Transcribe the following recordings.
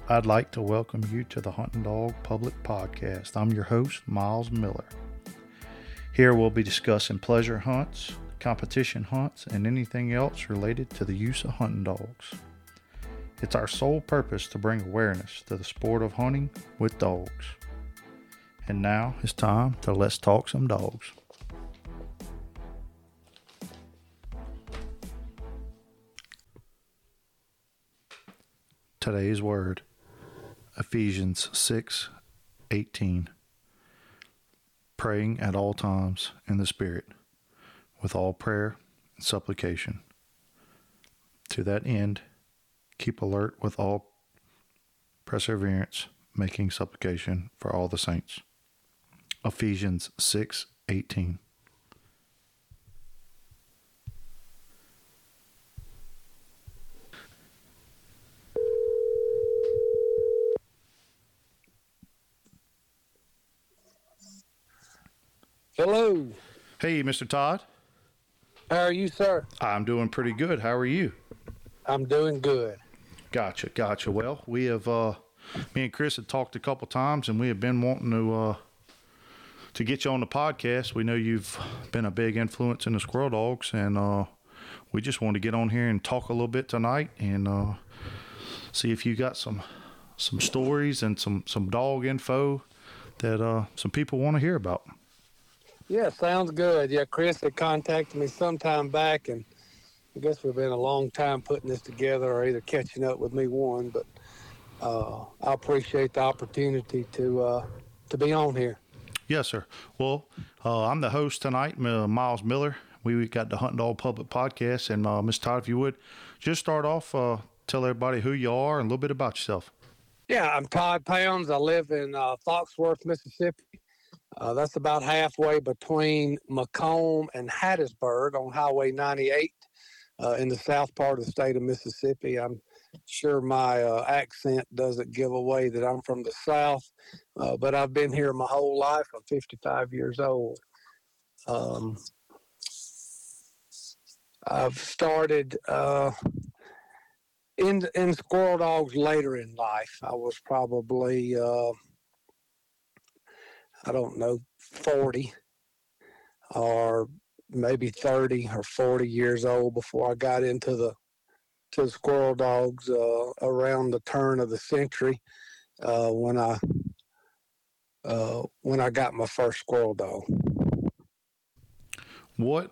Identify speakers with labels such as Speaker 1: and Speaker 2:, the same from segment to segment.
Speaker 1: I'd like to welcome you to the Hunting Dog Public Podcast. I'm your host, Miles Miller. Here we'll be discussing pleasure hunts, competition hunts, and anything else related to the use of hunting dogs. It's our sole purpose to bring awareness to the sport of hunting with dogs. And now it's time to let's talk some dogs. Today's word, Ephesians 6:18. Praying at all times in the Spirit, with all prayer and supplication. To that end, keep alert with all perseverance, making supplication for all the saints. Ephesians 6:18.
Speaker 2: Hello.
Speaker 1: Hey, Mr. Todd.
Speaker 2: How are you, sir?
Speaker 1: I'm doing pretty good. How are you?
Speaker 2: I'm doing good.
Speaker 1: Gotcha. Well, we have, me and Chris had talked a couple times, and we have been wanting to get you on the podcast. We know you've been a big influence in the squirrel dogs, and we just want to get on here and talk a little bit tonight and see if you got some stories and some dog info that some people want to hear about.
Speaker 2: Yeah, sounds good. Yeah, Chris had contacted me sometime back, and I guess we've been a long time putting this together or either catching up with me one, but I appreciate the opportunity to be on here.
Speaker 1: Yes, sir. Well, I'm the host tonight, Miles Miller. We got the Hunting Dog Public Podcast, and Ms. Todd, if you would, just start off, tell everybody who you are and a little bit about yourself.
Speaker 2: Yeah, I'm Todd Pounds. I live in Foxworth, Mississippi. That's about halfway between Macomb and Hattiesburg on Highway 98 in the south part of the state of Mississippi. I'm sure my accent doesn't give away that I'm from the south, but I've been here my whole life. I'm 55 years old. I've started in squirrel dogs later in life. I was probably 40 or maybe 30 or 40 years old before I got into the squirrel dogs around the turn of the century when I got my first squirrel dog.
Speaker 1: What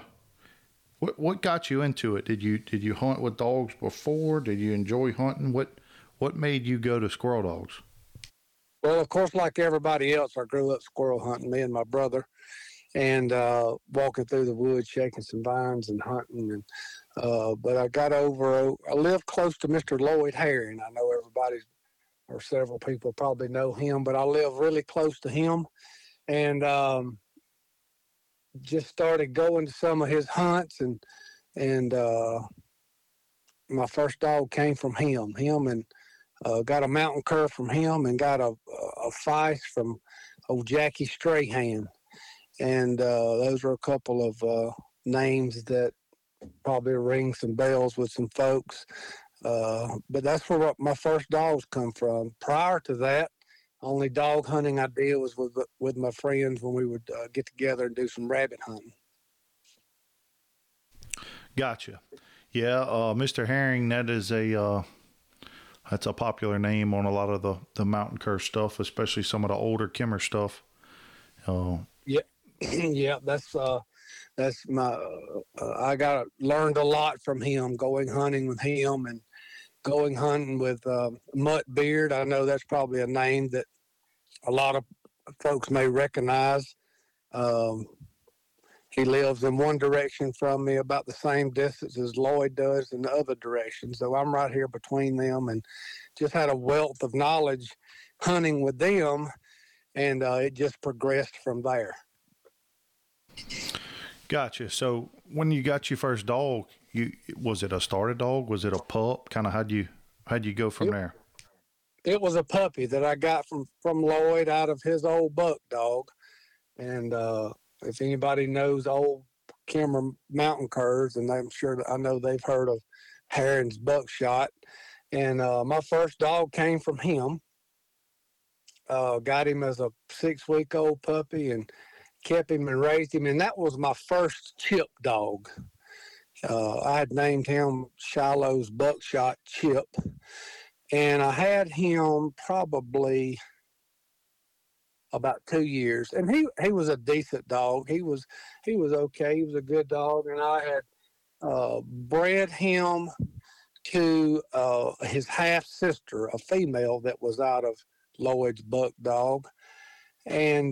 Speaker 1: got you into it? Did you hunt with dogs before? Did you enjoy hunting? What made you go to squirrel dogs?
Speaker 2: Well, of course, like everybody else, I grew up squirrel hunting, me and my brother, and walking through the woods, shaking some vines and hunting. And but I lived close to Mr. Lloyd Herring. I know everybody or several people probably know him, but I live really close to him, and just started going to some of his hunts, and my first dog came from him and got a mountain cur from him, and got a Feist from old Jackie Strahan. And those are a couple of names that probably ring some bells with some folks. But that's where my first dogs come from. Prior to that, only dog hunting I did was with my friends when we would get together and do some rabbit hunting.
Speaker 1: Gotcha. Yeah, Mr. Herring, that's a popular name on a lot of the mountain cur stuff, especially some of the older Kimmer stuff.
Speaker 2: Yeah, that's my. I learned a lot from him, going hunting with him and going hunting with Mutt Beard. I know that's probably a name that a lot of folks may recognize. He lives in one direction from me, about the same distance as Lloyd does in the other direction. So I'm right here between them, and just had a wealth of knowledge hunting with them, and it just progressed from there.
Speaker 1: Gotcha. So when you got your first dog, was it a starter dog? Was it a pup? Kind of how'd you go from there?
Speaker 2: It was a puppy that I got from Lloyd out of his old buck dog, and if anybody knows old Kimmer mountain curs, and I know they've heard of Herring's buckshot, And my first dog came from him. Got him as a 6-week-old puppy and kept him and raised him. And that was my first Chip dog. I had named him Shiloh's Buckshot Chip. And I had him probably about 2 years. And he was a decent dog. He was okay. He was a good dog. And I had bred him to his half sister, a female that was out of Lloyd's buck dog. And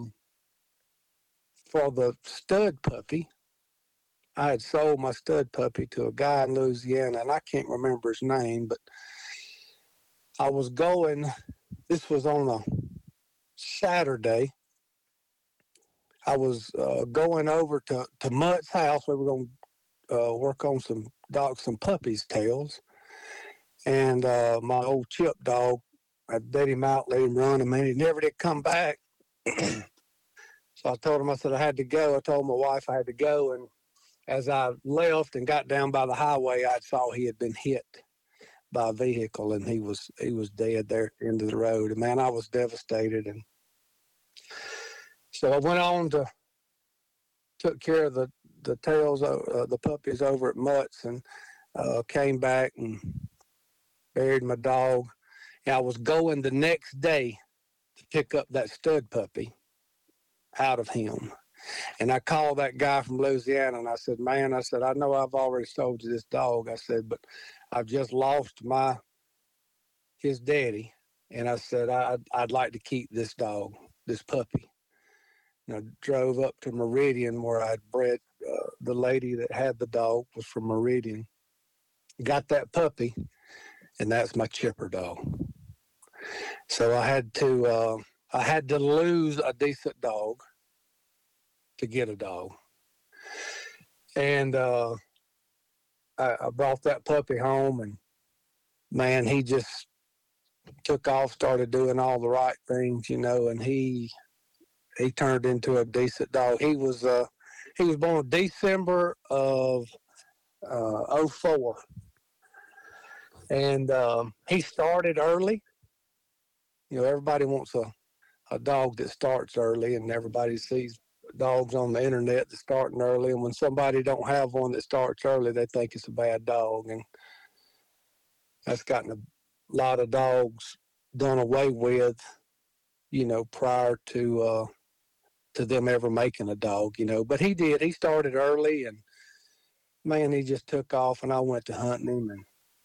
Speaker 2: for the stud puppy, I had sold my stud puppy to a guy in Louisiana, and I can't remember his name, but I was going, this was on a Saturday. I was going over to Mutt's house. We were going to work on some puppies' tails. And my old Chip dog, I let him out, let him run, and he never did come back. So I told him, I said I had to go. I told my wife I had to go. And as I left and got down by the highway, I saw he had been hit by a vehicle, and he was dead there at the end of the road. And man, I was devastated. And so I went on to took care of the tails, the puppies over at Mutt's, and came back and buried my dog. And I was going the next day to pick up that stud puppy out of him. And I called that guy from Louisiana, and I said, man, I said, I know I've already sold you this dog. I said, but I've just lost his daddy. And I said, I'd like to keep this dog, this puppy. And I drove up to Meridian where I'd bred. The lady that had the dog was from Meridian. Got that puppy, and that's my Chipper dog. So I had to lose a decent dog to get a dog. And I brought that puppy home, and man, he just took off, started doing all the right things, and he turned into a decent dog. He was born December of 04. And he started early. Everybody wants a dog that starts early, and everybody sees dogs on the internet that starting early. And when somebody don't have one that starts early, they think it's a bad dog. And that's gotten a lot of dogs done away with, prior to them ever making a dog, But he did. He started early, and man, he just took off, and I went to hunting him.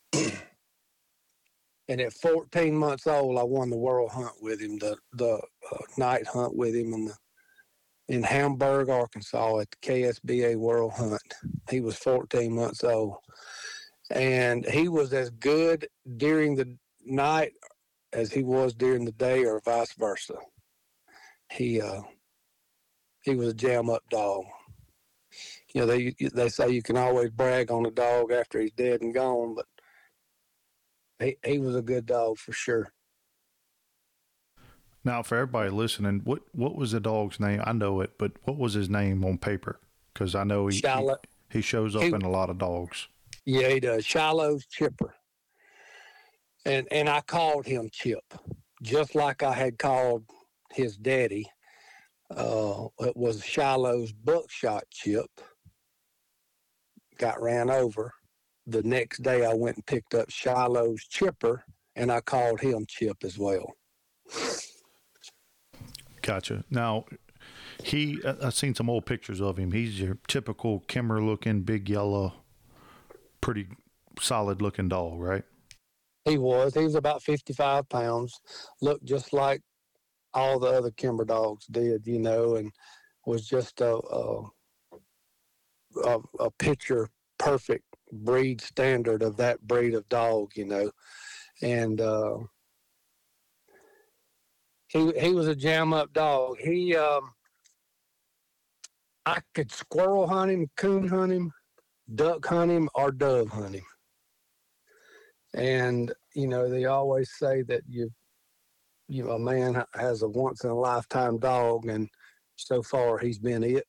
Speaker 2: And at 14 months old, I won the world hunt with him, the night hunt with him in Hamburg, Arkansas at the KSBA World Hunt. He was 14 months old. And he was as good during the night as he was during the day, or vice versa. He was a jam-up dog. They say you can always brag on a dog after he's dead and gone, but he was a good dog for sure.
Speaker 1: Now, for everybody listening, what was the dog's name? I know it, but what was his name on paper? Because I know he shows up in a lot of dogs.
Speaker 2: Yeah, he does. Shiloh's Chipper. And I called him Chip, just like I had called his daddy. It was Shiloh's Buckshot Chip. Got ran over. The next day I went and picked up Shiloh's Chipper, and I called him Chip as well.
Speaker 1: Gotcha. Now, I've seen some old pictures of him. He's your typical Kimmer-looking, big yellow, pretty solid-looking dog, right?
Speaker 2: He was. He was about 55 pounds. Looked just like all the other Kimber dogs did, and was just a picture perfect breed standard of that breed of dog, and he was a jam-up dog. I could squirrel hunt him, coon hunt him, duck hunt him, or dove hunt him. And they always say that a man has a once-in-a-lifetime dog, and so far he's been it.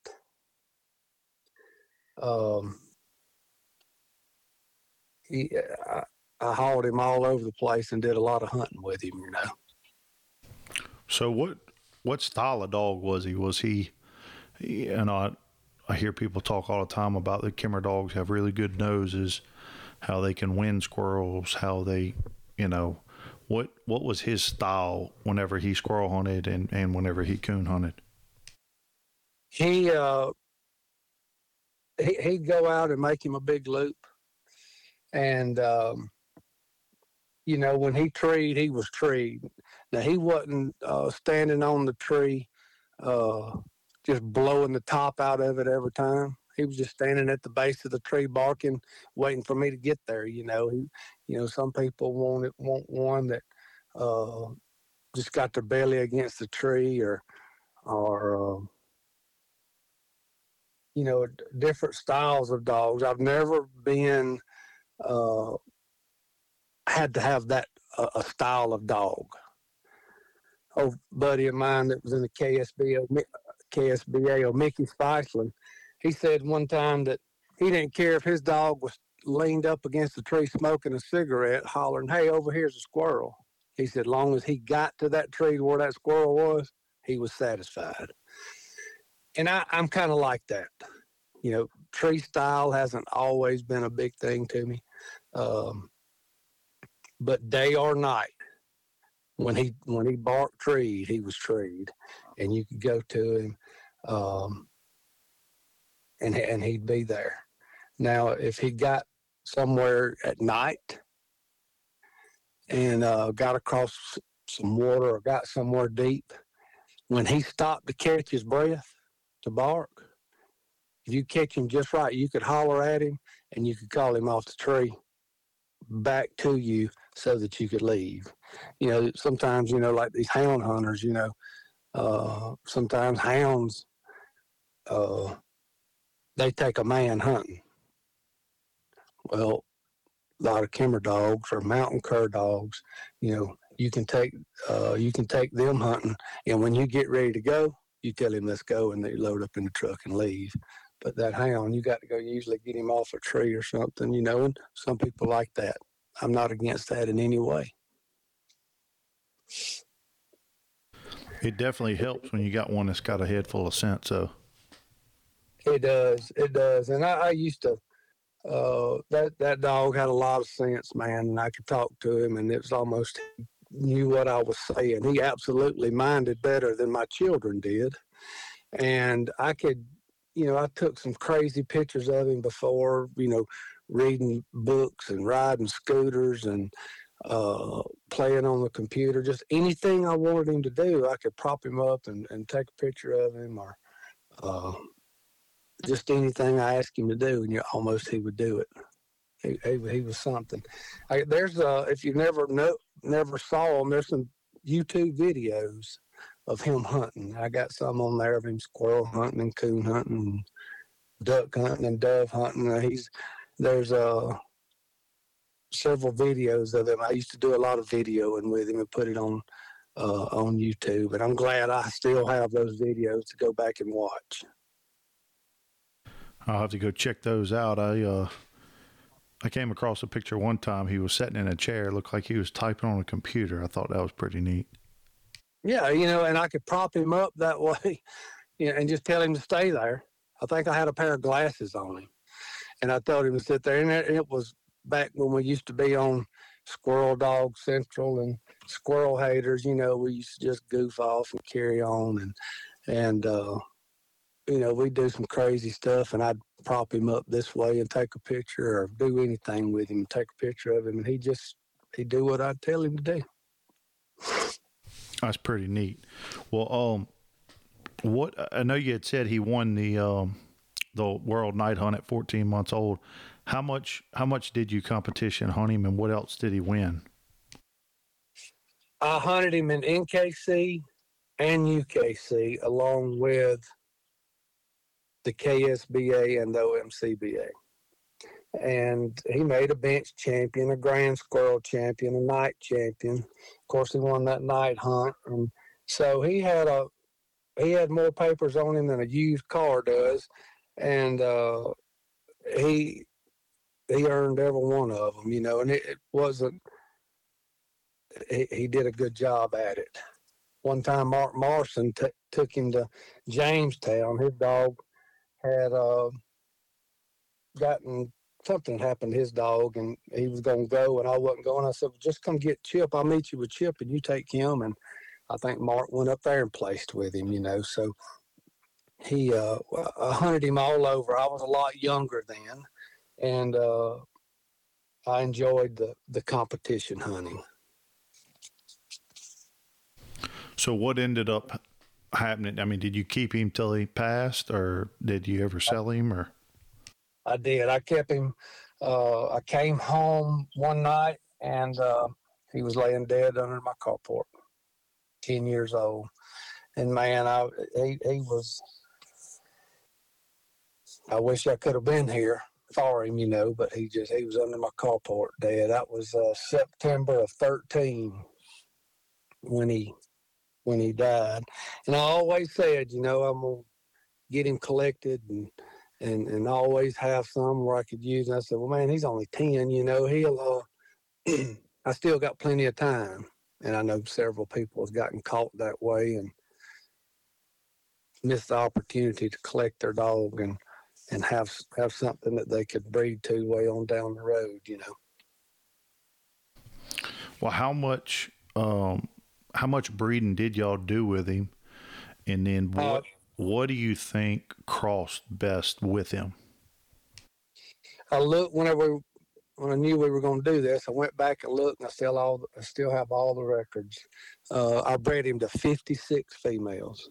Speaker 2: I hauled him all over the place and did a lot of hunting with him, you know.
Speaker 1: So what style of dog was he? Was he, and I hear people talk all the time about the Kimmer dogs have really good noses, how they can win squirrels, how they, you know, what was his style whenever he squirrel hunted and whenever he coon hunted?
Speaker 2: He'd go out and make him a big loop. And, you know, when he treed, he was treed. Now, he wasn't standing on the tree just blowing the top out of it every time. He was just standing at the base of the tree barking, waiting for me to get there. You know, some people want one that just got their belly against the tree or you know, different styles of dogs. I've never been had to have that a style of dog. A buddy of mine that was in the KSBA, Mickey Spiceland, he said one time that he didn't care if his dog was leaned up against the tree smoking a cigarette, hollering, "Hey, over here's a squirrel." He said, long as he got to that tree where that squirrel was, he was satisfied. And I'm kind of like that. You know, tree style hasn't always been a big thing to me. But day or night, when he barked treed, he was treed. And you could go to him and he'd be there. Now, if he got somewhere at night and got across some water or got somewhere deep, when he stopped to catch his breath to bark, if you catch him just right, you could holler at him and you could call him off the tree back to you so that you could leave. You know, sometimes, you know, like these hound hunters, you know, sometimes hounds, they take a man hunting. Well, a lot of Kimmer dogs or mountain cur dogs, you know, you can take them hunting, and when you get ready to go, you tell him let's go, and they load up in the truck and leave. But that hound, you got to go usually get him off a tree or something, you know, and some people like that. I'm not against that in any way.
Speaker 1: It definitely helps when you got one that's got a head full of scent. So
Speaker 2: it does. And I used to. That dog had a lot of sense, man, and I could talk to him, and it was almost he knew what I was saying. He absolutely minded better than my children did, and I could, you know, I took some crazy pictures of him before, you know, reading books and riding scooters and playing on the computer. Just anything I wanted him to do, I could prop him up and take a picture of him, or just anything I asked him to do, and he would do it. He was something. There's if you never saw him, there's some YouTube videos of him hunting. I got some on there of him squirrel hunting and coon hunting, and duck hunting and dove hunting. There's several videos of him. I used to do a lot of videoing with him and put it on YouTube, and I'm glad I still have those videos to go back and watch.
Speaker 1: I'll have to go check those out. I came across a picture one time. He was sitting in a chair. It looked like he was typing on a computer. I thought that was pretty neat.
Speaker 2: Yeah, you know, and I could prop him up that way, you know, and just tell him to stay there. I think I had a pair of glasses on him, and I told him to sit there. And it was back when we used to be on Squirrel Dog Central and Squirrel Haters. You know, we used to just goof off and carry on, and you know, we'd do some crazy stuff, and I'd prop him up this way and take a picture, or do anything with him and take a picture of him, and he'd do what I'd tell him to do.
Speaker 1: That's pretty neat. Well, what I know you had said he won the World Night Hunt at 14 months old. How much did you competition hunt him, and what else did he win?
Speaker 2: I hunted him in NKC and UKC along with the KSBA and the OMCBA. And he made a bench champion, a grand squirrel champion, a night champion. Of course, he won that night hunt. And so he had more papers on him than a used car does. And he he earned every one of them, and it wasn't. He did a good job at it. One time, Mark Morrison took him to Jamestown. His dog had gotten something happened to his dog, and he was going to go, and I wasn't going. I said, well, just come get Chip. I'll meet you with Chip, and you take him. And I think Mark went up there and placed with him, So he I hunted him all over. I was a lot younger then, and I enjoyed the competition hunting.
Speaker 1: So what ended up happening? I mean, did you keep him till he passed, or did you ever sell him? Or
Speaker 2: I did. I kept him. I came home one night, and he was laying dead under my carport, 10 years old. And man, he was. I wish I could have been here for him, but he was under my carport dead. That was September of 13 when he died. And I always said, I'm gonna get him collected and always have some where I could use. And I said, well, man, he's only 10, he'll I still got plenty of time. And I know several people have gotten caught that way and missed the opportunity to collect their dog and have something that they could breed to way on down the road,
Speaker 1: Well, how much breeding did y'all do with him? And then what do you think crossed best with him?
Speaker 2: I looked when I knew we were going to do this. I went back and looked, and I still have all the records. I bred him to 56 females,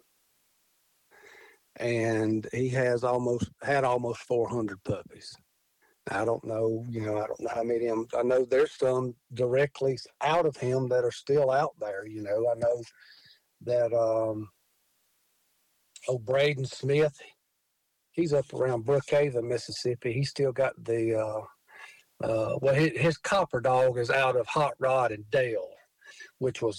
Speaker 2: and he had almost 400 puppies. I don't know, I don't know how many of them. I know there's some directly out of him that are still out there. I know that Braden Smith, he's up around Brookhaven, Mississippi. He's still got the his copper dog is out of Hot Rod and Dale, which was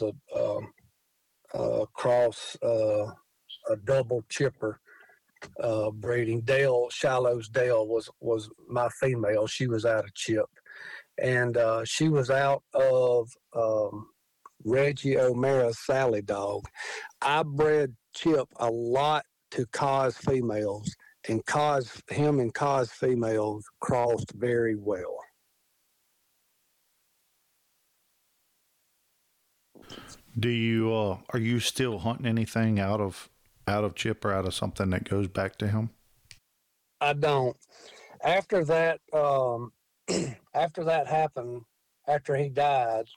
Speaker 2: a cross, a double chipper breeding. Shiloh's Dale was my female. She was out of Chip, and she was out of Reggie O'Mara's Sally dog. I bred Chip a lot to Kaz females, and Kaz females crossed very well.
Speaker 1: Do you are you still hunting anything out of Chip or out of something that goes back to him?
Speaker 2: I don't. After that, after that happened, after he died,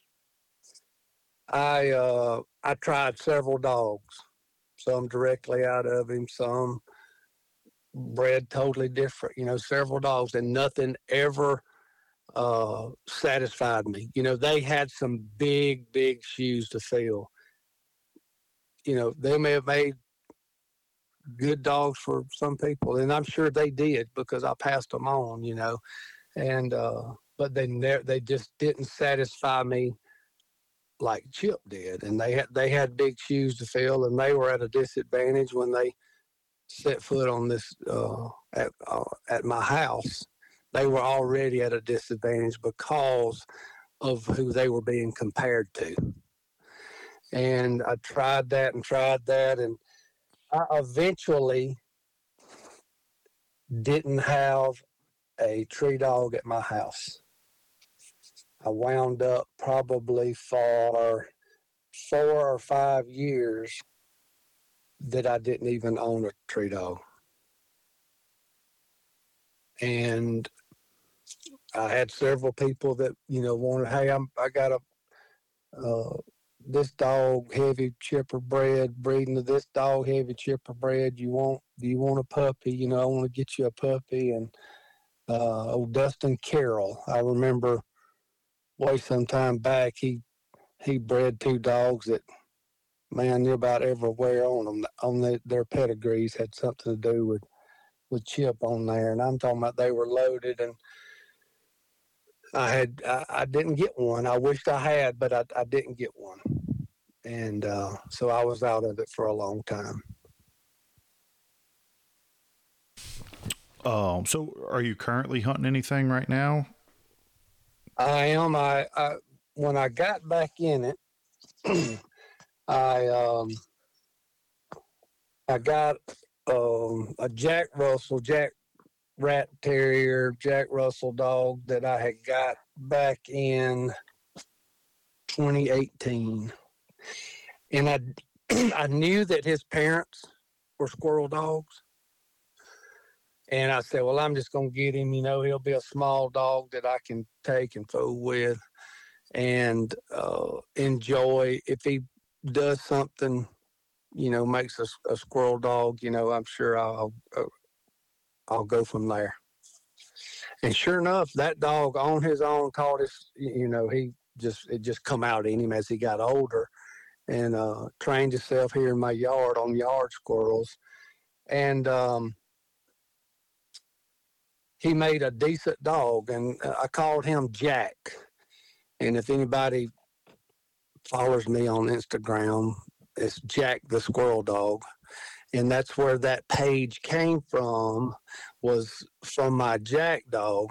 Speaker 2: I tried several dogs. Some directly out of him, some bred totally different. Several dogs, and nothing ever satisfied me. They had some big shoes to fill. They may have made good dogs for some people, and I'm sure they did because I passed them on, and but they just didn't satisfy me like Chip did, and they had big shoes to fill, and they were at a disadvantage when they set foot on this at my house. They were already at a disadvantage because of who they were being compared to. And I tried that, and I eventually didn't have a tree dog at my house. I wound up probably for 4 or 5 years that I didn't even own a tree dog. And I had several people that, wanted, hey, I got this dog heavy chipper bred, breeding to this dog heavy chipper bred. Do you want a puppy? I want to get you a puppy. And old Dustin Carroll, I remember way some time back, he bred 2 dogs that, man, they're about everywhere on them. Their pedigrees had something to do with Chip on there, and I'm talking about they were loaded. And I didn't get one. I wished I had, but I didn't get one, and so I was out of it for a long time.
Speaker 1: So are you currently hunting anything right now?
Speaker 2: I am. I when I got back in it, I I got a Jack Rat Terrier, Jack Russell dog that I had got back in 2018, and I knew that his parents were squirrel dogs, and I said, well, I'm just gonna get him. You know, he'll be a small dog that I can take and fool with and enjoy. If he does something, you know, makes a squirrel dog, you know, I'm sure I'll go from there. And sure enough, that dog on his own caught his, you know, it just come out in him as he got older and trained himself here in my yard on yard squirrels. And he made a decent dog, and I called him Jack. And if anybody follows me on Instagram, it's Jack the Squirrel Dog. And that's where that page came from, was from my Jack dog,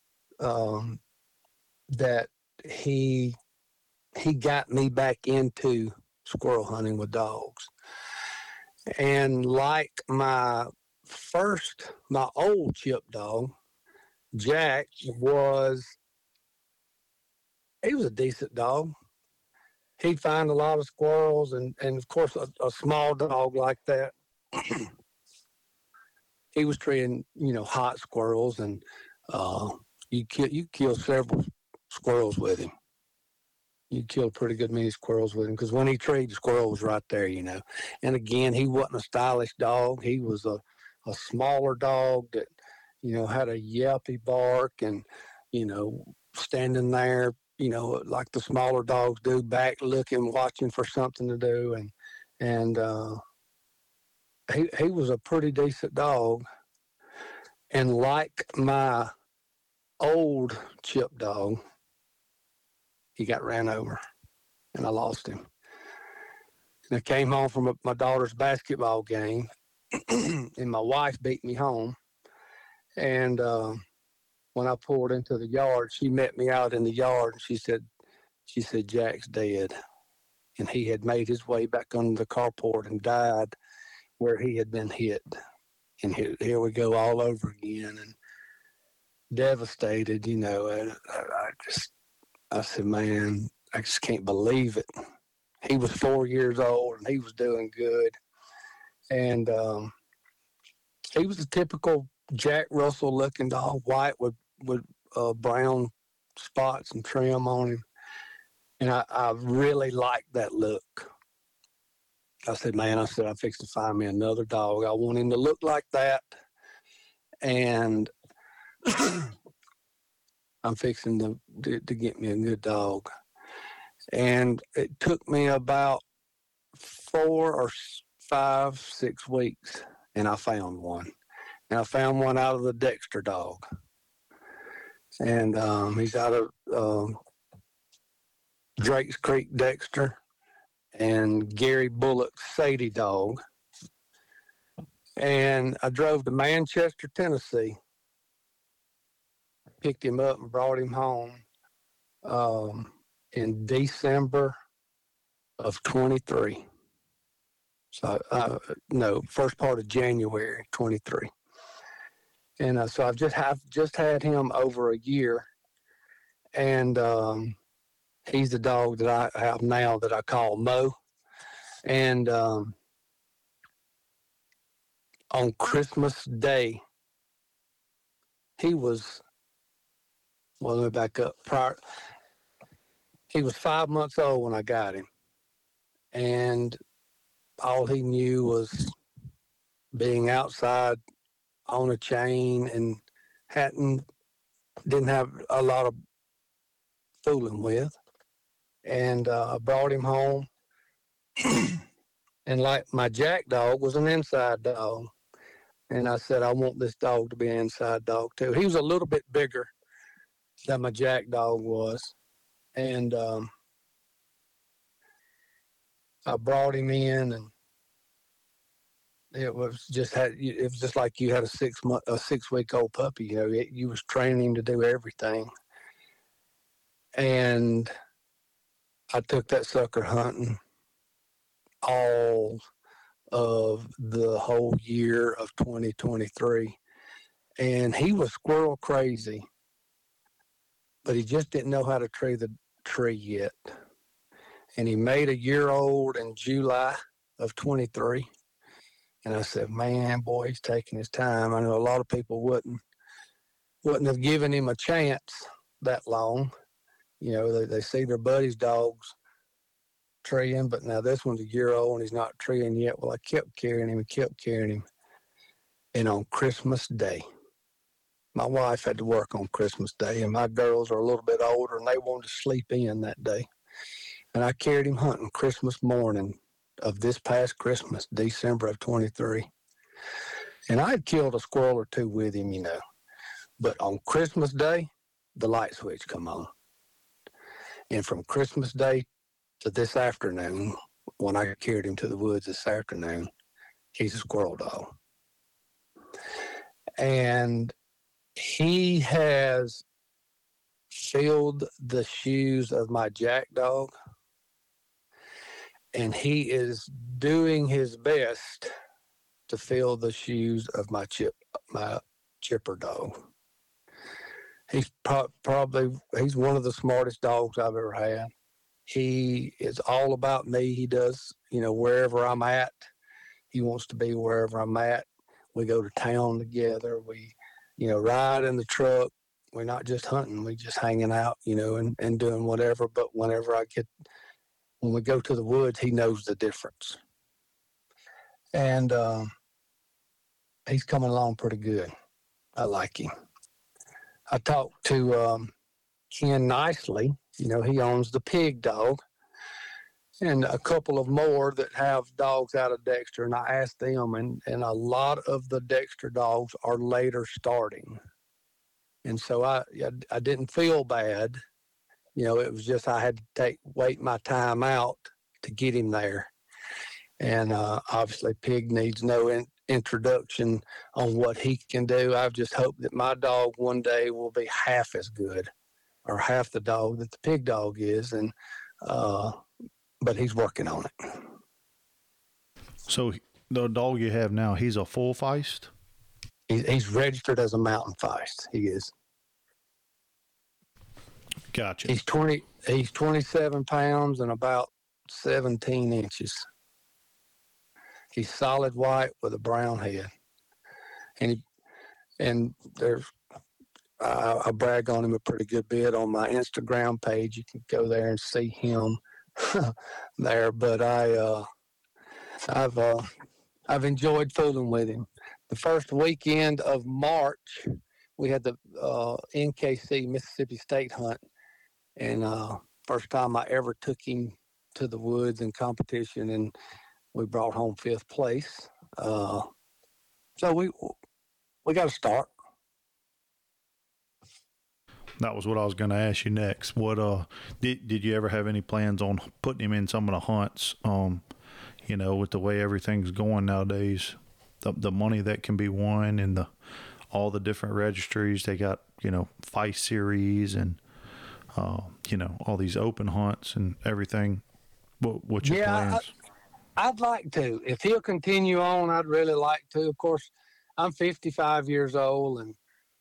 Speaker 2: that he got me back into squirrel hunting with dogs. And like my old chip dog, Jack he was a decent dog. He'd find a lot of squirrels, and of course a small dog like that. He was treating, you know, hot squirrels, and you kill several squirrels with him. You killed pretty good many squirrels with him, because when he treed, the squirrel was right there, you know. And again, he wasn't a stylish dog. He was a smaller dog that, you know, had a yelpy bark and, you know, standing there, you know, like the smaller dogs do, back looking, watching for something to do. And he was a pretty decent dog. And like my old chip dog, he got ran over and I lost him. And I came home from my daughter's basketball game and my wife beat me home. And when I pulled into the yard, she met me out in the yard and she said, Jack's dead. And he had made his way back under the carport and died where he had been hit. And here we go all over again, and devastated, you know. And I said, man, I just can't believe it. He was 4 years old and he was doing good. And he was a typical Jack Russell looking dog, white with brown spots and trim on him. And I really liked that look. I said, I fixed to find me another dog. I want him to look like that. And I'm fixing to get me a good dog. And it took me about 4 or 5, 6 weeks, and I found one. And I found one out of the Dexter dog. And he's out of Drakes Creek Dexter and Gary Bullock's Sadie dog. And I drove to Manchester, Tennessee, picked him up and brought him home in December of 23. So, no, first part of January 23. And so I've just had him over a year. And he's the dog that I have now that I call Mo. And on Christmas Day, let me back up. He was 5 months old when I got him. And all he knew was being outside on a chain and didn't have a lot of fooling with. And I brought him home. And like my Jack dog was an inside dog. And I said, I want this dog to be an inside dog too. He was a little bit bigger than my Jack dog was. And I brought him in, and It was just like you had a 6-week-old puppy. You was training him to do everything. And I took that sucker hunting all of the whole year of 2023. And he was squirrel crazy, but he just didn't know how to tree the tree yet. And he made a year old in July of 23. And I said, man, boy, he's taking his time. I know a lot of people wouldn't have given him a chance that long. They see their buddies' dogs treeing, but now this one's a year old and he's not treeing yet. Well, I kept carrying him and kept carrying him. And on Christmas Day, my wife had to work on Christmas Day, and my girls are a little bit older, and they wanted to sleep in that day. And I carried him hunting Christmas morning of this past Christmas, December of 23. And I had killed a squirrel or two with him, But on Christmas Day, the light switch come on. And from Christmas Day to this afternoon, when I carried him to the woods this afternoon, he's a squirrel dog. And he has filled the shoes of my Jack dog, and he is doing his best to fill the shoes of my Chipper dog. He's he's one of the smartest dogs I've ever had. He is all about me. He does, wherever I'm at, he wants to be wherever I'm at. We go to town together. We, ride in the truck. We're not just hunting. We're just hanging out, and doing whatever. But when we go to the woods, he knows the difference. And he's coming along pretty good. I like him. I talked to Ken Nicely. He owns the Pig Dog, and a couple of more that have dogs out of Dexter. And I asked them, and a lot of the Dexter dogs are later starting. And so I didn't feel bad. It was just I had to wait my time out to get him there. And obviously Pig needs no introduction on what he can do. I just hope that my dog one day will be half as good or half the dog that the Pig Dog is. And but he's working on it.
Speaker 1: So the dog you have now, he's a full feist?
Speaker 2: He's registered as a mountain feist. He is.
Speaker 1: Gotcha.
Speaker 2: He's 27 pounds and about 17 inches. He's solid white with a brown head. And there's I brag on him a pretty good bit on my Instagram page. You can go there and see him there. But I've enjoyed fooling with him. The first weekend of March, we had the NKC Mississippi State Hunt, and first time I ever took him to the woods in competition, and we brought home 5th place. So we got to start.
Speaker 1: That was what I was going to ask you next. What did you ever have any plans on putting him in some of the hunts? With the way everything's going nowadays, the money that can be won and all the different registries they got, Feist series and all these open hunts and everything. What's your plans?
Speaker 2: I'd like to. If he'll continue on, I'd really like to. Of course, I'm 55 years old, and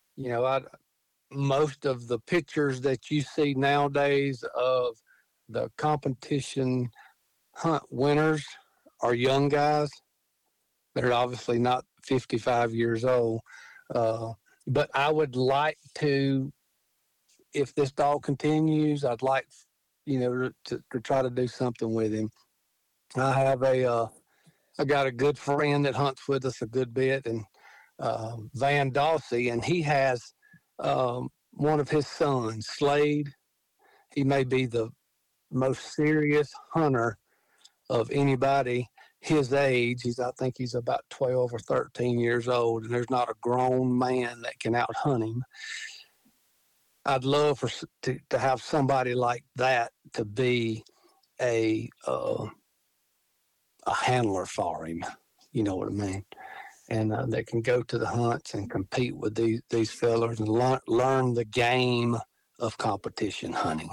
Speaker 2: most of the pictures that you see nowadays of the competition hunt winners are young guys. They're obviously not 55 years old. But I would like to, if this dog continues, I'd like, to try to do something with him. I got a good friend that hunts with us a good bit, and Van Dawsey, and he has one of his sons, Slade. He may be the most serious hunter of anybody his age. I think he's about 12 or 13 years old, and there's not a grown man that can out hunt him. I'd love to have somebody like that to be a handler for him. You know what I mean? And they can go to the hunts and compete with these fellers and learn the game of competition hunting.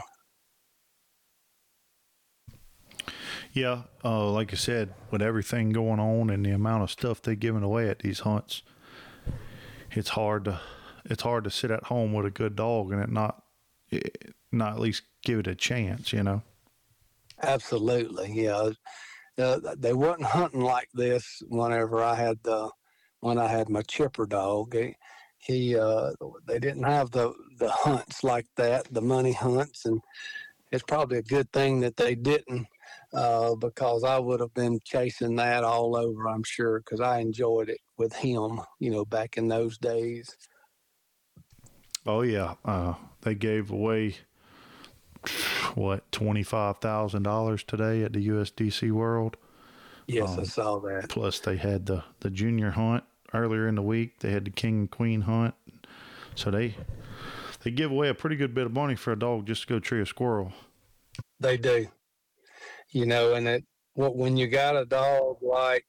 Speaker 1: Yeah, like I said, with everything going on and the amount of stuff they're giving away at these hunts, it's hard to sit at home with a good dog and not at least give it a chance, you know.
Speaker 2: Absolutely, yeah. They wasn't hunting like this whenever when I had my chipper dog. They didn't have the hunts like that, the money hunts, and it's probably a good thing that they didn't, because I would have been chasing that all over, I'm sure, because I enjoyed it with him, back in those days.
Speaker 1: Oh yeah, they gave away what $25,000 today at the USDC World.
Speaker 2: Yes, I saw that.
Speaker 1: Plus, they had the junior hunt earlier in the week. They had the king and queen hunt, so they give away a pretty good bit of money for a dog just to go tree a squirrel.
Speaker 2: They do, and when you got a dog like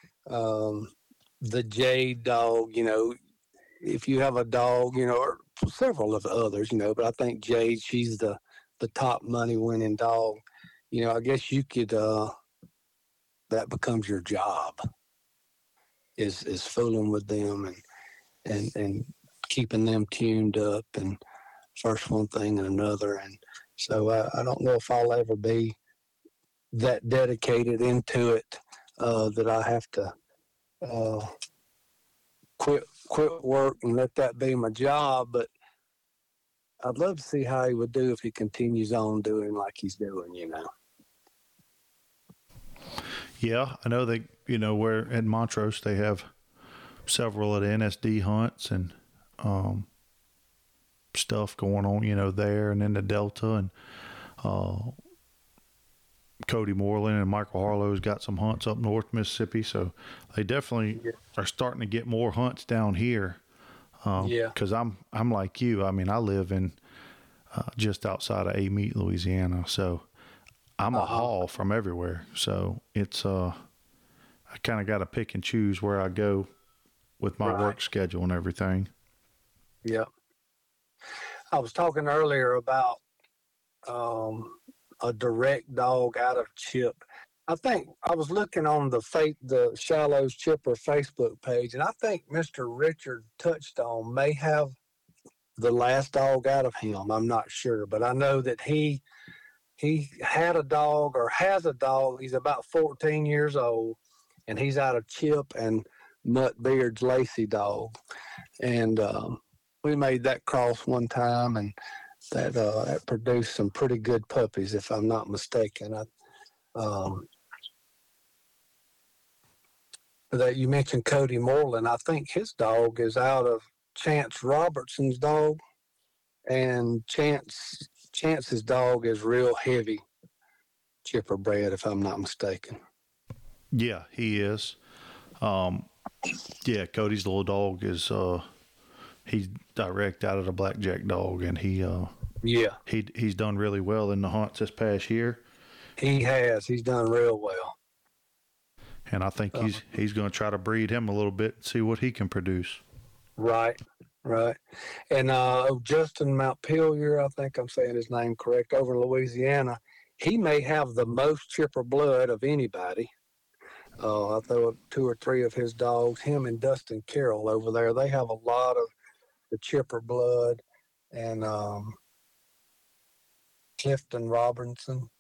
Speaker 2: the Jade dog, if you have a dog, or several of the others, but I think Jade, she's the top money winning dog. I guess you could. That becomes your job. Is fooling with them and keeping them tuned up, and first one thing and another. And so I don't know if I'll ever be that dedicated into it that I have to quit work and let that be my job. But I'd love to see how he would do if he continues on doing like he's doing,
Speaker 1: Yeah, I know they, where at Montrose they have several of the NSD hunts and stuff going on, there, and then the Delta, and Cody Moreland and Michael Harlow's got some hunts up north Mississippi, so they definitely are starting to get more hunts down here. Because I'm like you. I mean, I live in just outside of Amite, Louisiana, so I'm a haul from everywhere. So it's I kind of got to pick and choose where I go with my work schedule and everything.
Speaker 2: Yeah. I was talking earlier about a direct dog out of chip. I think I was looking on the Shallows Chipper Facebook page, and I think Mr. Richard Touchstone may have the last dog out of him. I'm not sure, but I know that he had a dog or has a dog. He's about 14 years old, and he's out of Chip and Mutt Beard's Lacey dog. And we made that cross one time, and that produced some pretty good puppies, if I'm not mistaken. That you mentioned Cody Moreland. I think his dog is out of Chance Robertson's dog, and Chance's dog is real heavy chipper bred, if I'm not mistaken.
Speaker 1: Yeah, he is. Yeah, Cody's little dog is he's direct out of the Blackjack dog, and he's done really well in the hunts this past year.
Speaker 2: He has. He's done real well.
Speaker 1: And I think he's going to try to breed him a little bit and see what he can produce.
Speaker 2: Right. And Justin Montpelier, I think I'm saying his name correct, over in Louisiana, he may have the most chipper blood of anybody. I thought 2 or 3 of his dogs, him and Dustin Carroll over there, they have a lot of the chipper blood. And Clifton Robinson,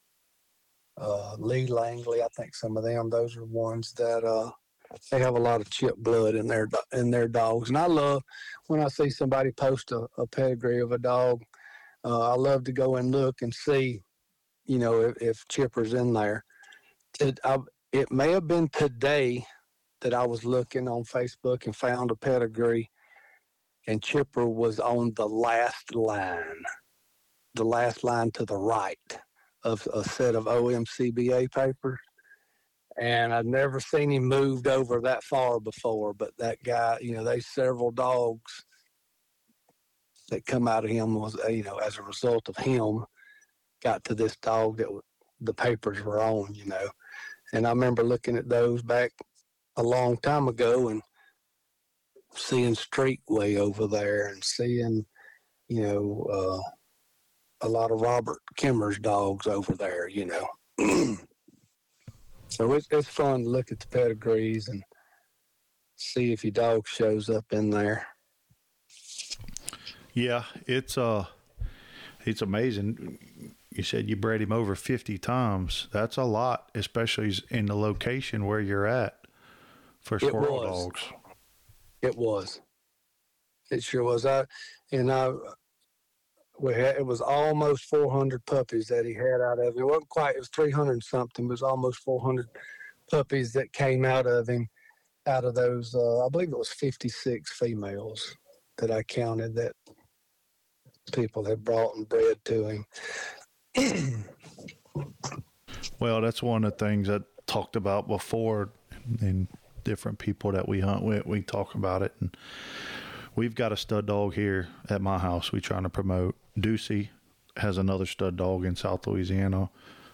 Speaker 2: Lee Langley, I think some of them, those are ones that they have a lot of chip blood in their dogs. And I love when I see somebody post a pedigree of a dog. I love to go and look and see, if chipper's in there. It may have been today that I was looking on Facebook and found a pedigree, and chipper was on the last line to the right of a set of OMCBA papers. And I've never seen him moved over that far before. But that guy, there's several dogs that come out of him was, as a result of him, got to this dog that the papers were on, And I remember looking at those back a long time ago and seeing Streetway over there and seeing, a lot of Robert Kimmer's dogs over there, So it's fun to look at the pedigrees and see if your dog shows up in there.
Speaker 1: Yeah, it's amazing. You said you bred him over 50 times. That's a lot, especially in the location where you're at for squirrel dogs.
Speaker 2: It was. It sure was. It was almost 400 puppies that he had out of him. It wasn't quite. It was 300 and something. It was almost 400 puppies that came out of him. Out of those, I believe it was 56 females that I counted that people had brought and bred to him.
Speaker 1: Well, that's one of the things I talked about before, and different people that we hunt with, we talk about it. And we've got a stud dog here at my house we're trying to promote. Ducey has another stud dog in South Louisiana.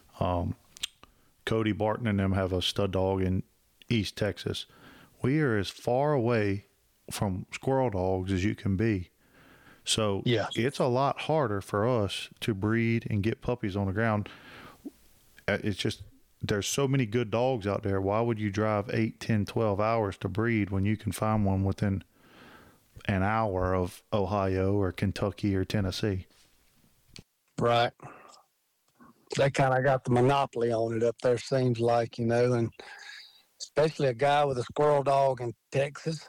Speaker 1: Cody Barton and them have a stud dog in East Texas. We are as far away from squirrel dogs as you can be. So yeah, it's a lot harder for us to breed and get puppies on the ground. It's just, there's so many good dogs out there. Why would you drive 8, 10, 12 hours to breed when you can find one within an hour of Ohio or Kentucky or Tennessee?
Speaker 2: Right. They kind of got the monopoly on it up there, seems like, and especially a guy with a squirrel dog in Texas.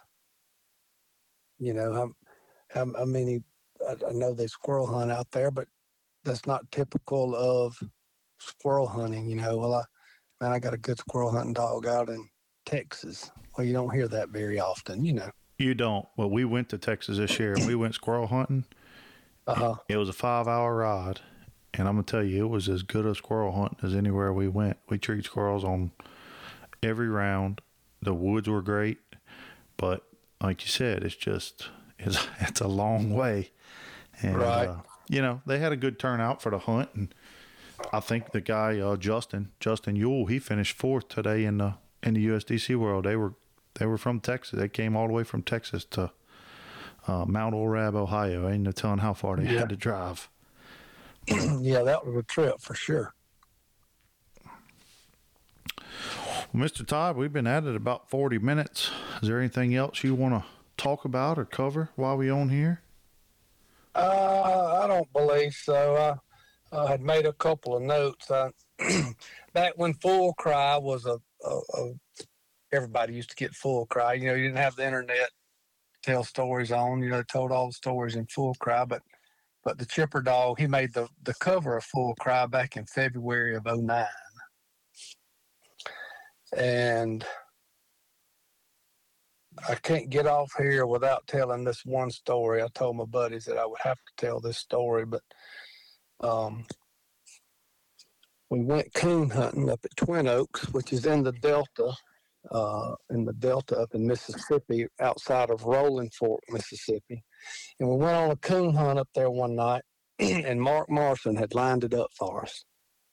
Speaker 2: How many, I know they squirrel hunt out there, but that's not typical of squirrel hunting. I got a good squirrel hunting dog out in Texas. Well, you don't hear that very often,
Speaker 1: You don't. Well, we went to Texas this year and we went squirrel hunting. It was a 5-hour ride. And I'm going to tell you, it was as good a squirrel hunt as anywhere we went. We treat squirrels on every round. The woods were great. But like you said, it's a long way. And,
Speaker 2: right.
Speaker 1: They had a good turnout for the hunt. And I think the guy, Justin Ewell, he finished 4th today in the USDC World. They were from Texas. They came all the way from Texas to Mount Orab, Ohio. I ain't no telling how far they had to drive.
Speaker 2: Yeah, that was a trip for sure.
Speaker 1: Well, Mr. Todd, we've been at it about 40 minutes. Is there anything else you want to talk about or cover while we on here?
Speaker 2: I don't believe so. I had made a couple of notes. Back when Full Cry was everybody used to get Full Cry. You didn't have the internet to tell stories on. They told all the stories in Full Cry, but the Chipper dog, he made the cover of Full Cry back in February of 2009. And I can't get off here without telling this one story. I told my buddies that I would have to tell this story, but we went coon hunting up at Twin Oaks, which is in the Delta up in Mississippi, outside of Rolling Fork, Mississippi. And we went on a coon hunt up there one night, and Mark Morrison had lined it up for us.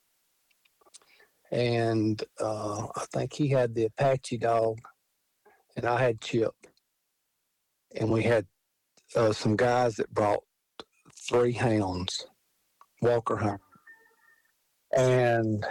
Speaker 2: And I think he had the Apache dog, and I had Chip. And we had some guys that brought 3 hounds, Walker hounds. And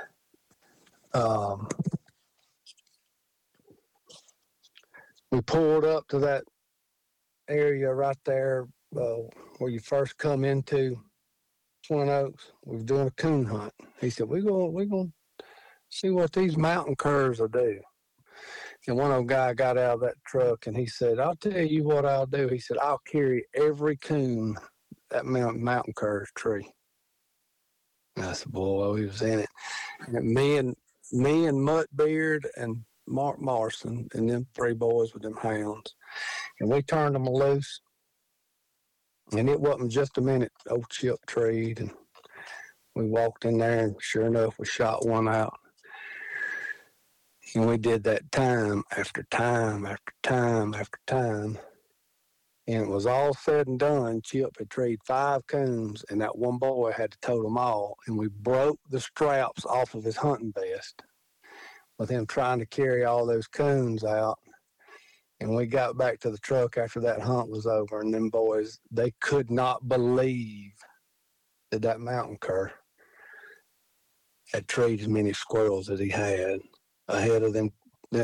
Speaker 2: we pulled up to that area right there where you first come into Twin Oaks. We were doing a coon hunt. He said, we're going to see what these mountain curs will do. And one of them guy got out of that truck and he said, I'll tell you what I'll do. He said, I'll carry every coon that mountain cur's tree. And I said, boy, he was in it. And me and Muttbeard and Mark Morrison and them 3 boys with them hounds. And we turned them loose. And it wasn't just a minute, old Chip treed. And we walked in there and sure enough, we shot one out. And we did that time after time after time after time. And it was all said and done. Chip had treed 5 coons, and that one boy had to tote them all. And we broke the straps off of his hunting vest. with him trying to carry all those coons out. And we got back to the truck after that hunt was over, and them boys, they could not believe that mountain cur had treed as many squirrels as he had ahead of them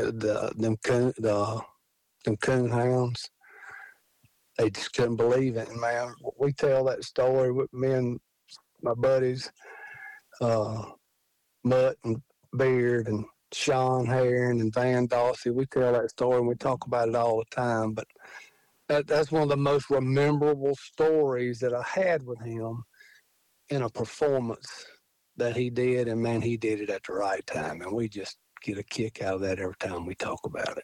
Speaker 2: coon hounds. They just couldn't believe it. And man, we tell that story with me and my buddies, Mutt and Beard and Sean Heron and Van Dossie. We tell that story and we talk about it all the time. But that's one of the most memorable stories that I had with him in a performance that he did. And man, he did it at the right time. And we just get a kick out of that every time we talk about it.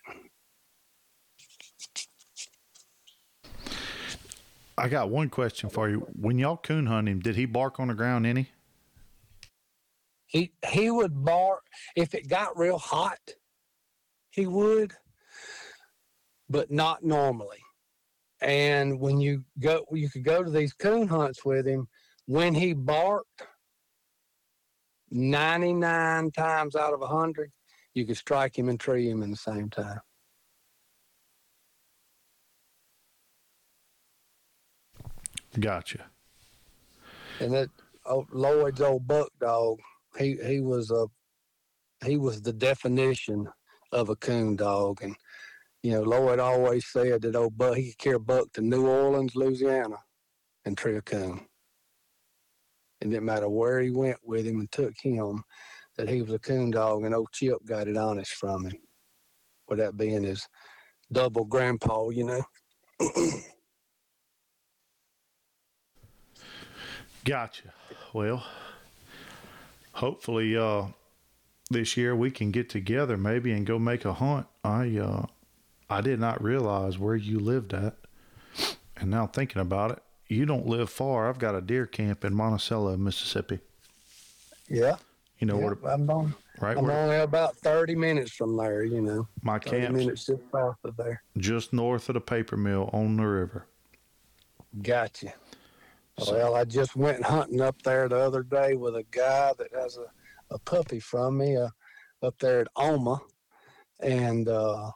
Speaker 1: I got one question for you. When y'all coon hunt him, did he bark on the ground any?
Speaker 2: He would bark if it got real hot. He would, but not normally. And when you could go to these coon hunts with him. When he barked, 99 times out of 100, you could strike him and tree him in the same time.
Speaker 1: Gotcha.
Speaker 2: And that Lloyd's old buck dog, he was the definition of a coon dog. And Lloyd always said that old buck, he could carry a buck to New Orleans, Louisiana, and tree a coon. It didn't matter where he went with him and took him, that he was a coon dog. And old Chip got it honest from him, with that being his double grandpa,
Speaker 1: Gotcha. Well, hopefully this year we can get together maybe and go make a hunt. I did not realize where you lived at, and now thinking about it, you don't live far. I've got a deer camp in Monticello, Mississippi.
Speaker 2: Yeah.
Speaker 1: Where?
Speaker 2: I'm only about 30 minutes from there.
Speaker 1: My
Speaker 2: 30
Speaker 1: camp's
Speaker 2: minutes just south of there.
Speaker 1: Just north of the paper mill on the river.
Speaker 2: Gotcha. Well, I just went hunting up there the other day with a guy that has a puppy from me up there at Oma, and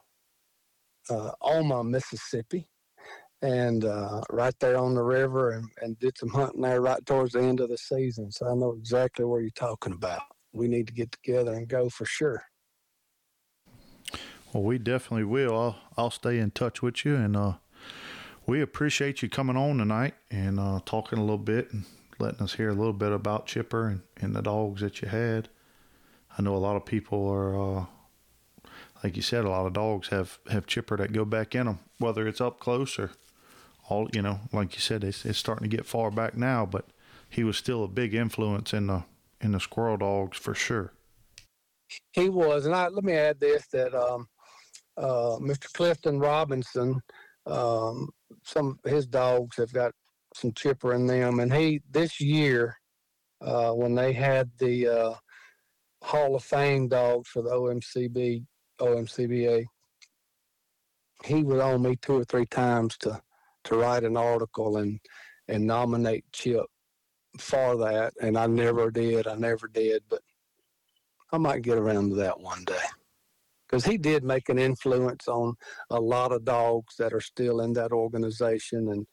Speaker 2: Oma, Mississippi, and right there on the river, and did some hunting there right towards the end of the season. So I know exactly where you're talking about. We need to get together and go for sure.
Speaker 1: Well, we definitely will. I'll stay in touch with you, and we appreciate you coming on tonight and talking a little bit and letting us hear a little bit about Chipper and the dogs that you had. I know a lot of people are, like you said, a lot of dogs have Chipper that go back in them, whether it's up close or all, like you said, it's starting to get far back now, but he was still a big influence in the squirrel dogs for sure.
Speaker 2: He was. And let me add this, that Mr. Clifton Robinson, some of his dogs have got some Chipper in them. And this year, when they had the Hall of Fame dogs for the OMCBA, he was on me 2 or 3 times to write an article and nominate Chip for that. And I never did, but I might get around to that one day. Because he did make an influence on a lot of dogs that are still in that organization and,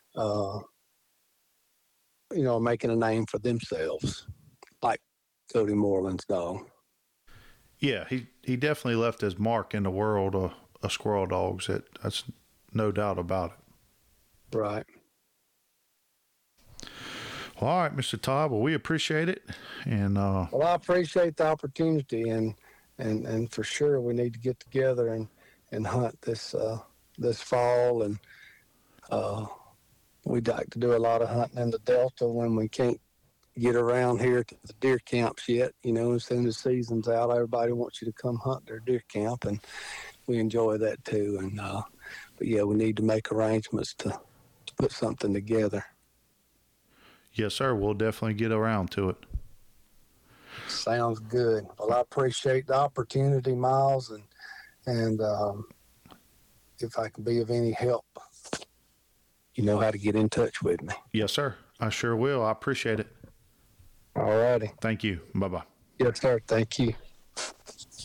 Speaker 2: making a name for themselves, like Cody Moreland's dog.
Speaker 1: Yeah, he definitely left his mark in the world of squirrel dogs. That's no doubt about it.
Speaker 2: Right.
Speaker 1: Well, all right, Mr. Todd. Well, we appreciate it. And
Speaker 2: well, I appreciate the opportunity, and for sure we need to get together and hunt this fall, and we'd like to do a lot of hunting in the Delta when we can't get around here to the deer camps yet. As soon as the season's out, everybody wants you to come hunt their deer camp, and we enjoy that too. And but yeah, we need to make arrangements to put something together.
Speaker 1: Yes, sir. We'll definitely get around to it.
Speaker 2: Sounds good. Well, I appreciate the opportunity, Miles, and if I can be of any help, you know how to get in touch with me.
Speaker 1: Yes, sir. I sure will. I appreciate it.
Speaker 2: All righty.
Speaker 1: Thank you. Bye-bye.
Speaker 2: Yes, sir. Thank you.